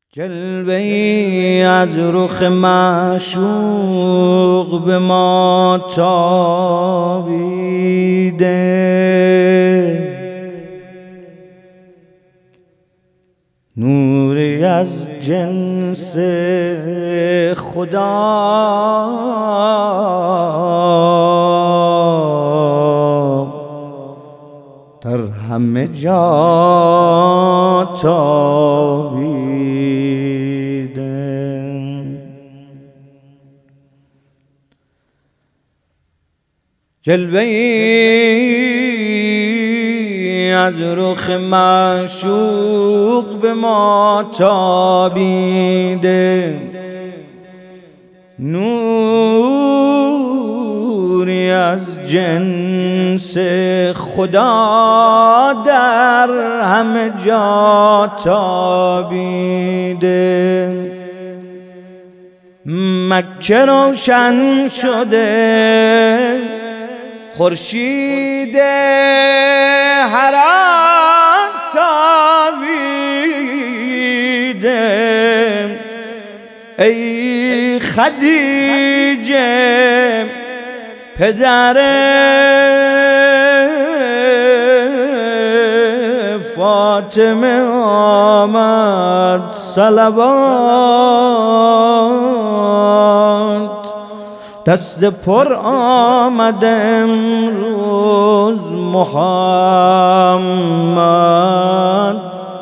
جلوه‌ای از رخ معشوق به ما تابیده، نوری از جنس خدا در همه جا تابیده. جلوه‌ای از رخ معشوق به ما تابیده، نوری از جنس خدا در همه جا تابیده. مکه روشن شده، خورشید حرام تابیده. ای خدیجه پدر فاطمه آمد صلوات، دست پر آمد امروز محمد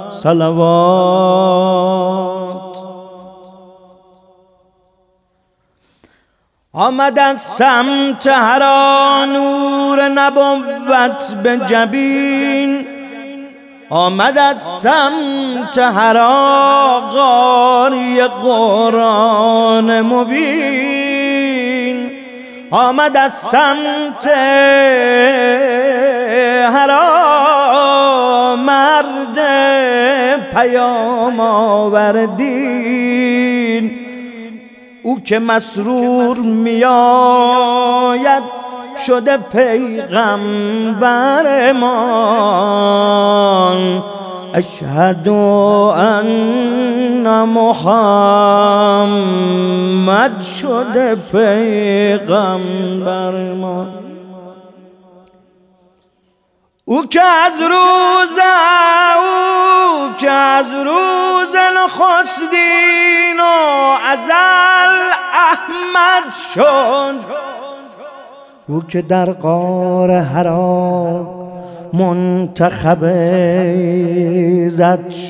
صلوات. آمد از سمت حرا نور نبوت به جبین، آمد از سمت حرا قاری قرآن مبین، آمد از سمت حرا مرد پیام آوردین. او که مسرور میآید شده پیغمبر مان. اشهد ان محمد شده پیغمبر مان. او که از روز نخستین و ازل احمد شد، او که در غار حرا منتخب ایزد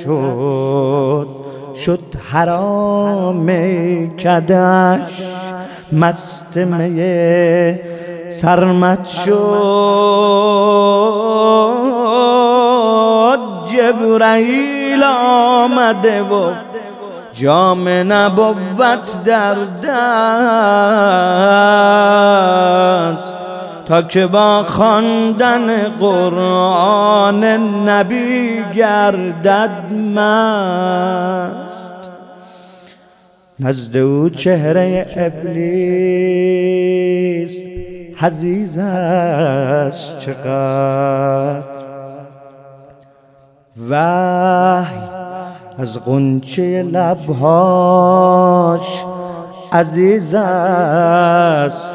شد حرام کدش مست می سرمت شد. جبرائیل آمده و جام نبوت در دست، تا که با خواندن قرآن نبی گردد مست. نزد او چهره ابلیس حزیز است چقدر، وحی از غنچه لبهاش عزیز است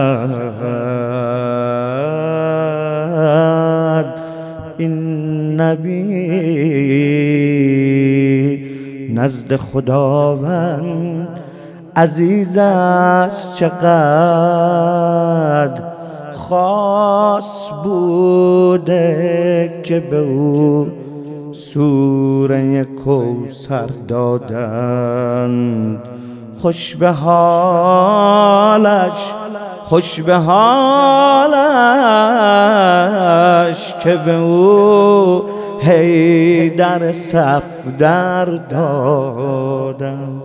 چقدر. این نبی نزد خداوند عزیز است چقدر. خاص بوده که به او سوره کوثر دادند. خوش به حالش که به او حیدر صفدر دادند.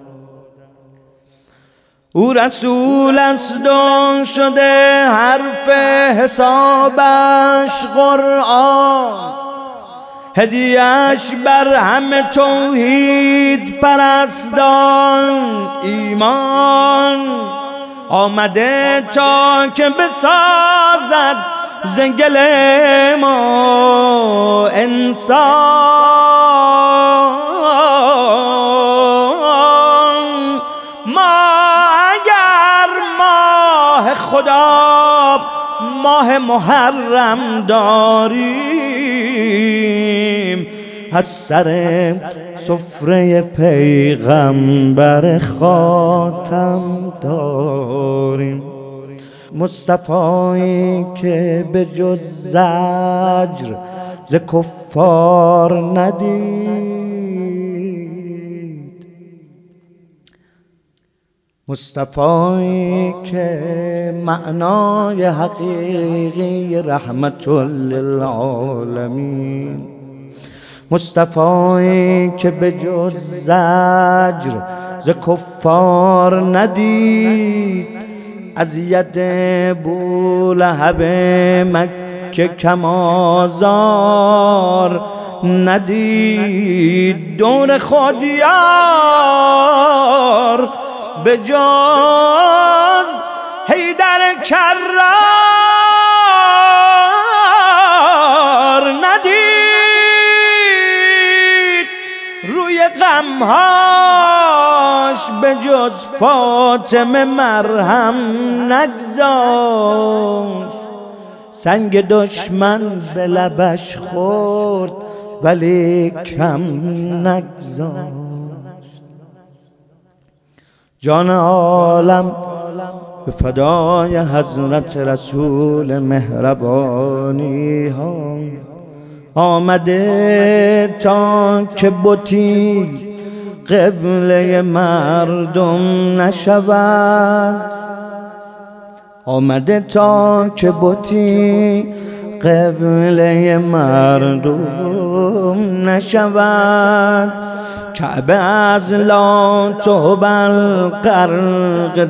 او رسول است و شده حرف حسابش قرآن، هدیه‌اش بر همه توحید پرستان ایمان. آمده تا که بسازد ز گل ما انسان. خدا ماه محرم داریم، از سر سفره پیغمبر خاتم داریم. مصطفی که به جز زجر ز کفار ندید، مصطفی که معنای حقیقی رحمت للعالمین، مصطفی که به جز زجر ز کفار ندید، اذیت بولهب مکه کم آزار ندید. دور خود یار به جز حیدر کرار ندید، روی غمهاش به جز فاطمه مرهم نگذاشت، سنگ دشمن به لبش خورد ولی کم نگذاشت. جان عالم به فدای حضرت رسول مهربانی ها آمده تا که بتی قبله مردم نشود، آمده تا که بتی قبله مردم نشود. کعبه از لات و غرق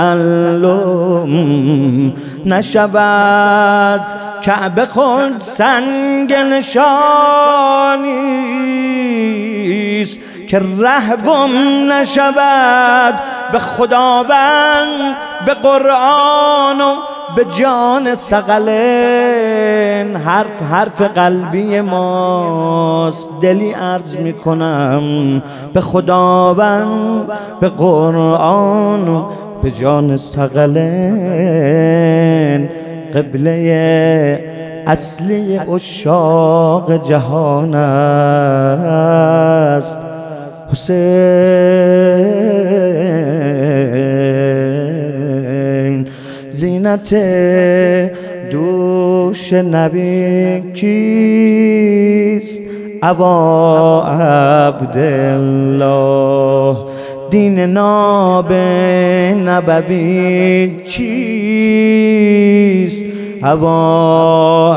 تعلم نشود، کعبه خود سنگ نشانیست که ره گم نشود. به خداوند، به قرآن و به جان ثقلین حرف قلبی ماست. دلی عرض میکنم به خداوند، به قرآن و به جان ثقلین، قبله اصلی عشاق جهان است حسین. زینت دوش نبی کیست؟ ابا عبدالله. دین ناب نبوی چیست؟ ابا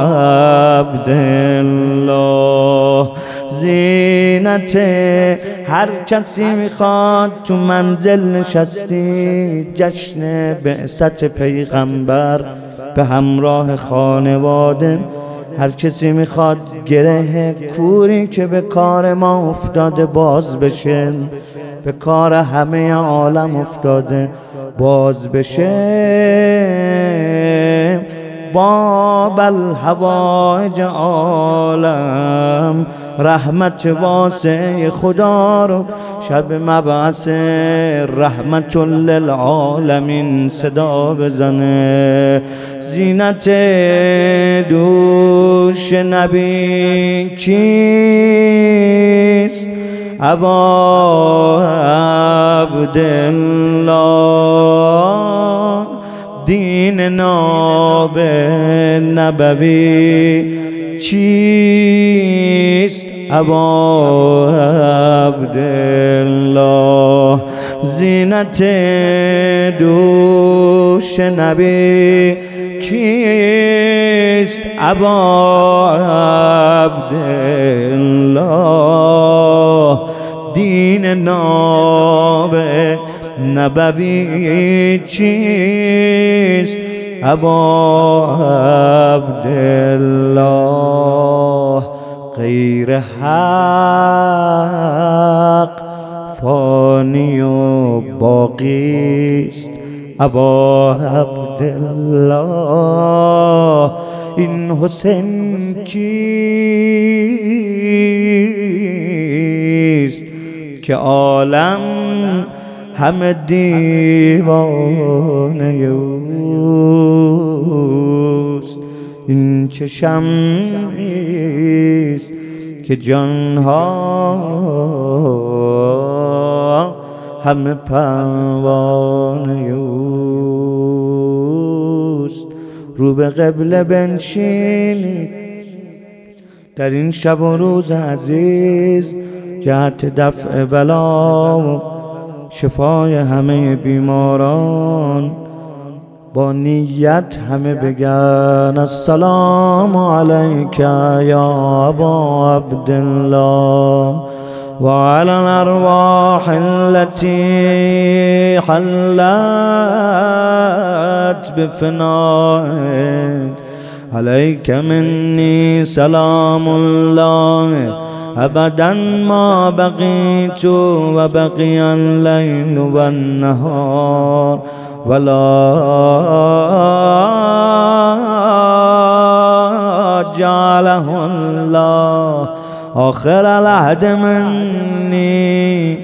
عبدالله. زینت هر کسی میخواد تو منزل نشستی جشن بعثت پیغمبر به همراه خانواده. هر کسی میخواد گره کوری که به کار ما افتاده باز بشه، به کار همه عالم افتاده باز بشه. باب الحوائج عالم رحمت واسع خدا رو شب مبعث رحمت للعالمین صدا بزنه. زینت دوش نبی کیست؟ ابا عبدالله. دین ناب نبوی چیست؟ ابا عبدالله. زینت دوش نبی کیست؟ ابا عبدالله. دین ناب نبوی چیست؟ ابا عبدالله. غیر حق فانی و باقیست. ابا عبدالله. این حسین کیست که عالم همه دیوانه او؟ این چه شمعیست که جانها همه پروانه اوست. رو به قبله بنشینید در این شب و روز عزیز، جهت دفع بلا و شفای همه بیماران. با نیت همه بگن السلام علیک یا ابا عبدالله و علی الارواح التي حلت بفنائك عليك مني سلام الله ابدا ما بقيت وبقي الليل والنهار ولا جعله الله آخر العهد مني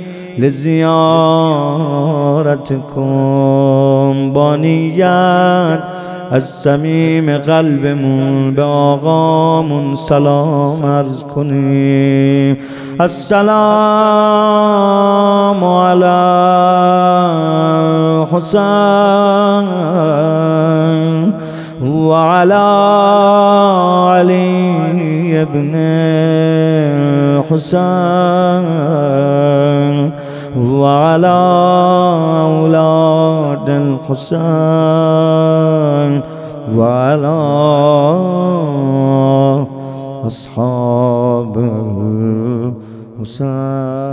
لزیارتكم. با نیت از صمیم قلبمون به آقامون سلام عرض کنیم. السلام علی الحسین و علی علی ابن الحسین و علی اولاد الحسین و علی اصحاب الحسین.